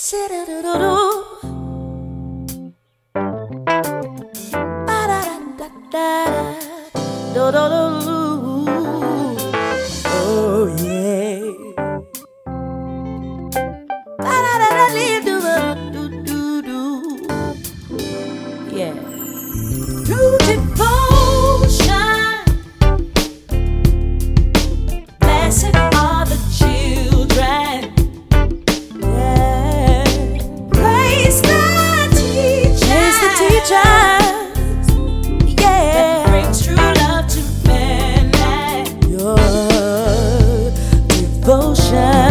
Oh yeah. Yeah. Through devotion, blessed are the children. Yeah. Praise the teachers. Yeah. That brings true love to men. Your devotion.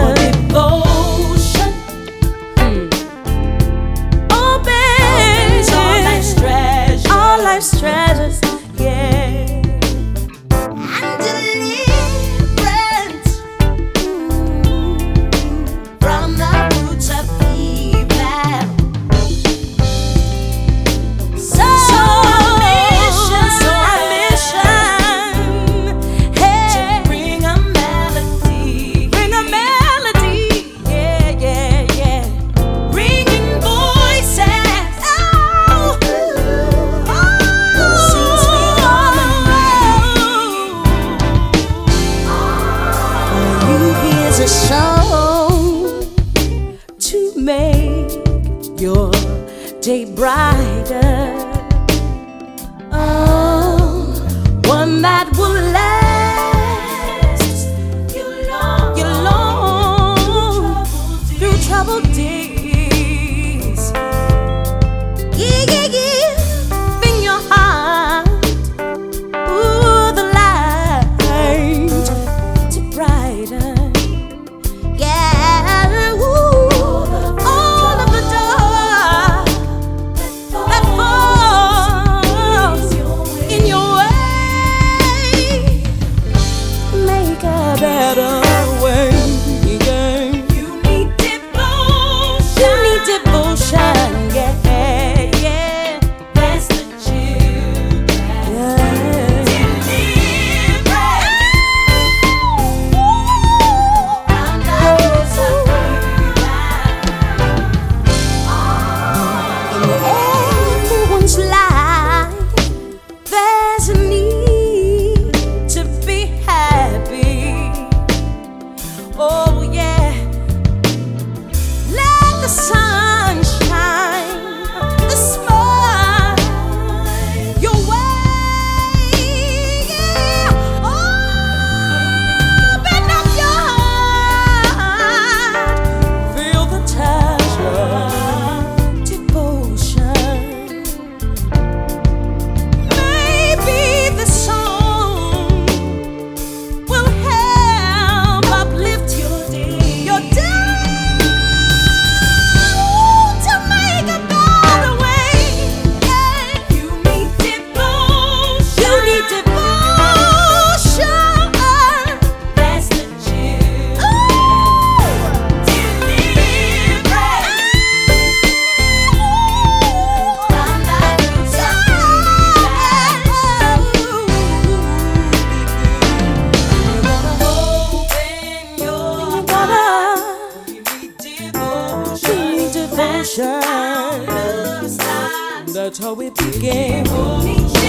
Life's treasures, yeah, and deliverance from the roots of evil. So our mission, hey, to bring a melody, yeah, yeah, yeah, bringing voices. A song to make your day brighter. Oh, one that will last you long through troubled days. Yeah, yeah, yeah. In your heart, ooh, the light to brighten. Better way, yeah. You need devotion, yeah, yeah. Bless the children, yeah. Deliverance from the roots of evil. In everyone's life, there's a need to be happy. Oh yeah, let the sun shine, the smile your way, yeah. Open up your heart, feel the touch of devotion. Maybe the song will help uplift your day. To make a better way, yeah. You need devotion. Bless the children. Deliverance from the roots of devotion. That's how we begin.